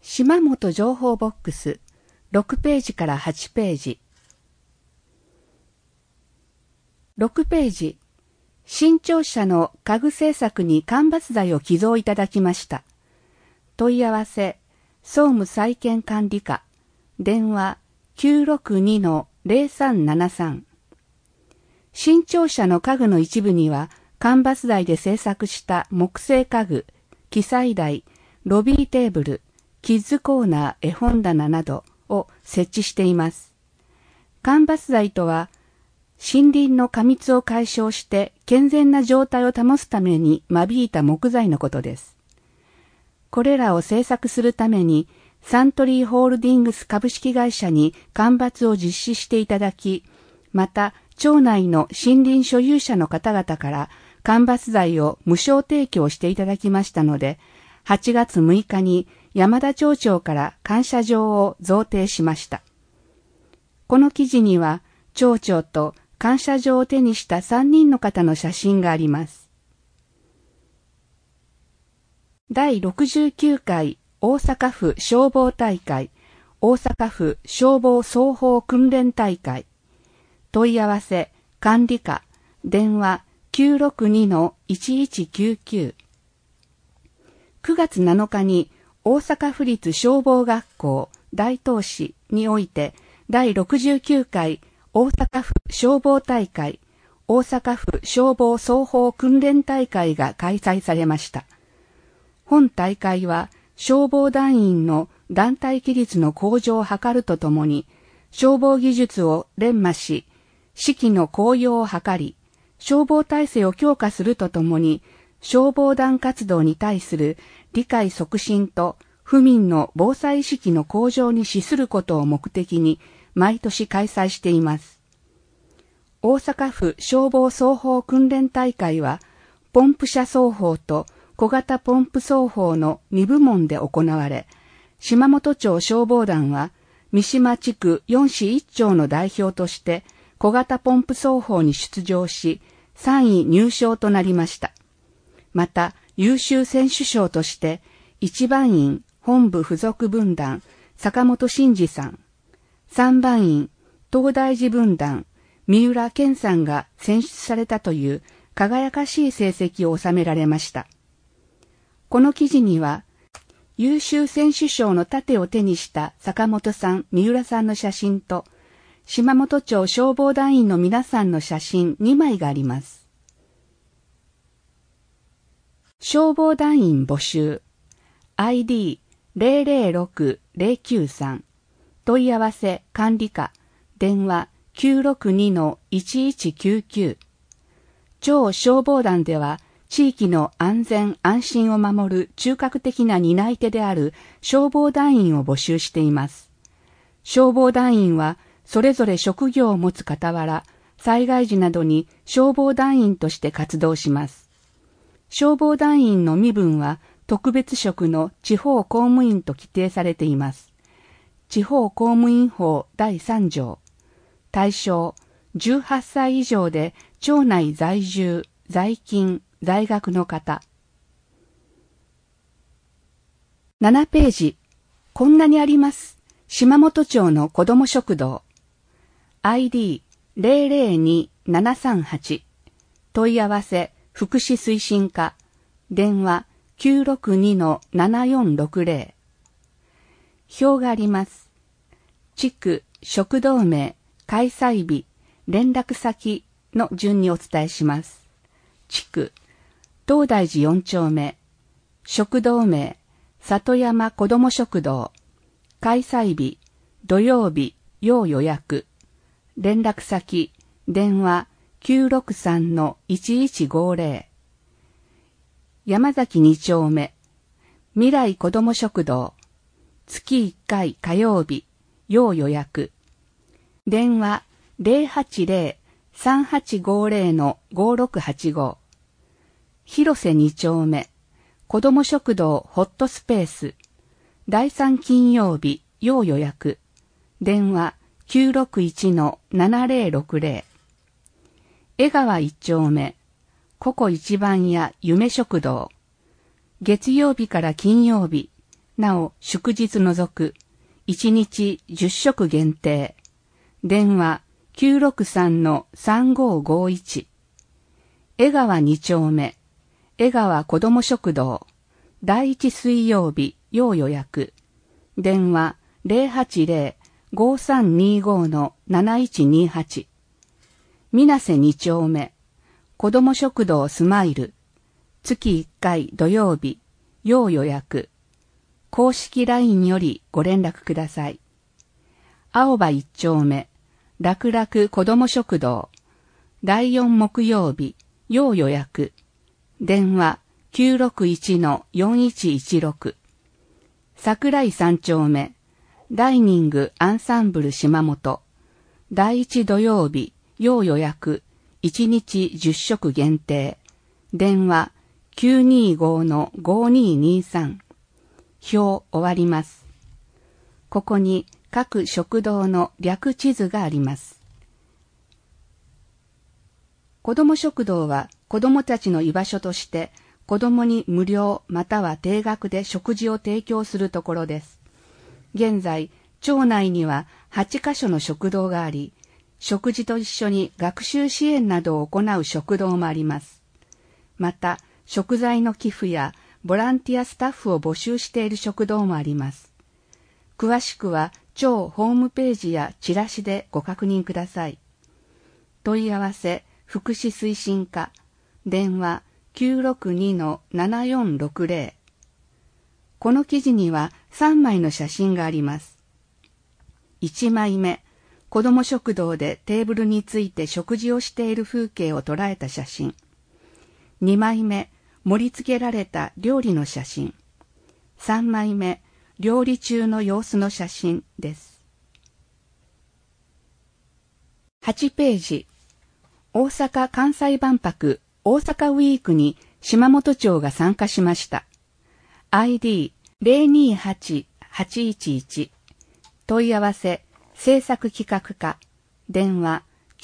島本情報ボックス6ページから8ページ。6ページ。新庁舎の家具製作に間伐材を寄贈いただきました。問い合わせ、総務再建管理課、電話 962-0373。新庁舎の家具の一部には、間伐材で製作した木製家具、記載台、ロビーテーブル、キッズコーナー、絵本棚などを設置しています。間伐材とは、森林の過密を解消して健全な状態を保つために間引いた木材のことです。これらを製作するために、サントリーホールディングス株式会社に間伐を実施していただき、また、町内の森林所有者の方々から間伐材を無償提供していただきましたので、8月6日に山田町長から感謝状を贈呈しました。この記事には、町長と感謝状を手にした3人の方の写真があります。第69回大阪府消防大会、大阪府消防双方訓練大会。問い合わせ、管理課、電話 962-1199。9月7日に大阪府立消防学校大東市において第69回大阪府消防大会、大阪府消防双方訓練大会が開催されました。本大会は消防団員の団体規律の向上を図るとともに、消防技術を錬磨し、士気の高揚を図り、消防体制を強化するとともに、消防団活動に対する理解促進と府民の防災意識の向上に資することを目的に毎年開催しています。大阪府消防双方訓練大会は、ポンプ車双方と小型ポンプ双方の2部門で行われ、島本町消防団は三島地区4市1町の代表として小型ポンプ双方に出場し、3位入賞となりました。また、優秀選手賞として、1番員本部附属分団坂本真二さん、3番員東大寺分団三浦健さんが選出されたという輝かしい成績を収められました。この記事には、優秀選手賞の盾を手にした坂本さん、三浦さんの写真と、島本町消防団員の皆さんの写真2枚があります。消防団員募集 ID006093 問い合わせ管理課電話 962-1199。町消防団では地域の安全安心を守る中核的な担い手である消防団員を募集しています。消防団員はそれぞれ職業を持つ傍ら、災害時などに消防団員として活動します。消防団員の身分は特別職の地方公務員と規定されています。地方公務員法第3条。対象、18歳以上で町内在住、在勤、在学の方。7ページ。こんなにあります。島本町の子ども食堂。ID002738。問い合わせ、福祉推進課。電話 962-7460。表があります。地区、食堂名、開催日、連絡先の順にお伝えします。地区、東大寺4丁目。食堂名、里山子ども食堂。開催日、土曜日、要予約。連絡先、電話 963-1150。山崎2丁目。未来子ども食堂。月1回火曜日、要予約。電話 080-3850-5685。広瀬2丁目。子ども食堂ホットスペース。第3金曜日、要予約。電話 961-7060。江川1丁目。ココ一番屋夢食堂。月曜日から金曜日、 なお祝日除く、1日10食限定。電話 963-3551。江川2丁目、江川子ども食堂、第1水曜日要予約。電話 080-5325-7128。水瀬2丁目、子ども食堂スマイル、月1回土曜日、要予約。公式 LINE よりご連絡ください。青葉1丁目、楽々子ども食堂、第4木曜日、要予約。電話 961-4116。桜井3丁目、ダイニングアンサンブル島本、第1土曜日、要予約、1日10食限定。電話 925-5223。表終わります。ここに各食堂の略地図があります。子ども食堂は子どもたちの居場所として子どもに無料または低額で食事を提供するところです。現在、町内には8カ所の食堂があり、食事と一緒に学習支援などを行う食堂もあります。また、食材の寄付やボランティアスタッフを募集している食堂もあります。詳しくは町ホームページやチラシでご確認ください。問い合わせ福祉推進課、電話 962-7460。この記事には3枚の写真があります。1枚目、子ども食堂でテーブルについて食事をしている風景を捉えた写真。2枚目、盛り付けられた料理の写真。3枚目、料理中の様子の写真です。8ページ。大阪・関西万博大阪ウィークに島本町が参加しました。ID 028-811。問い合わせ制作企画課。電話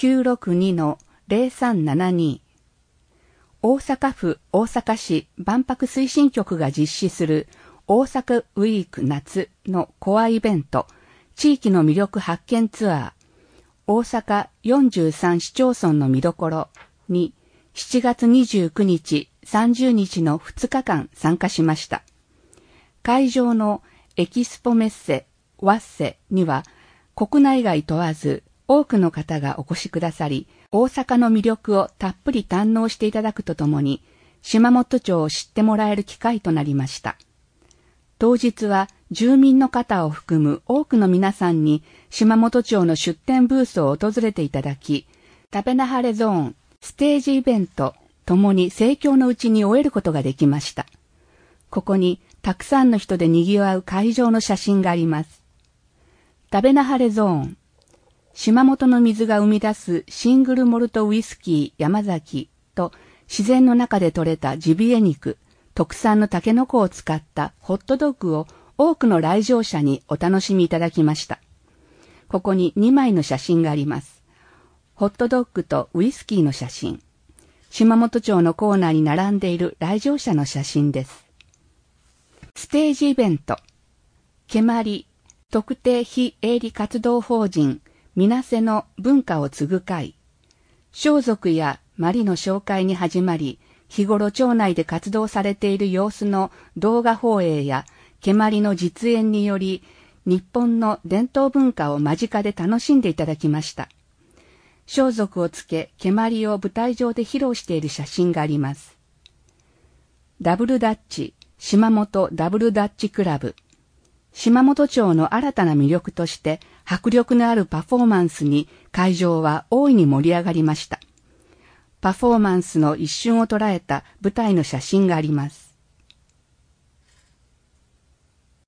962-0372。大阪府大阪市万博推進局が実施する大阪ウィーク夏のコアイベント、地域の魅力発見ツアー、大阪43市町村の見どころに7月29日、30日の2日間参加しました。会場のエキスポメッセ、ワッセには国内外問わず多くの方がお越しくださり、大阪の魅力をたっぷり堪能していただくとともに、島本町を知ってもらえる機会となりました。当日は住民の方を含む多くの皆さんに島本町の出店ブースを訪れていただき、食べなはれゾーン、ステージイベントともに盛況のうちに終えることができました。ここにたくさんの人で賑わう会場の写真があります。食べなはれゾーン、島本の水が生み出すシングルモルトウイスキー山崎と自然の中で採れたジビエ肉、特産のタケノコを使ったホットドッグを多くの来場者にお楽しみいただきました。ここに2枚の写真があります。ホットドッグとウイスキーの写真。島本町のコーナーに並んでいる来場者の写真です。ステージイベント。蹴鞠、特定非営利活動法人水瀬の文化を継ぐ会。装束や鞠の紹介に始まり、日頃町内で活動されている様子の動画放映や蹴鞠の実演により、日本の伝統文化を間近で楽しんでいただきました。装束をつけ、蹴鞠を舞台上で披露している写真があります。ダブルダッチ、島本ダブルダッチクラブ。島本町の新たな魅力として迫力のあるパフォーマンスに会場は大いに盛り上がりました。パフォーマンスの一瞬を捉えた舞台の写真があります。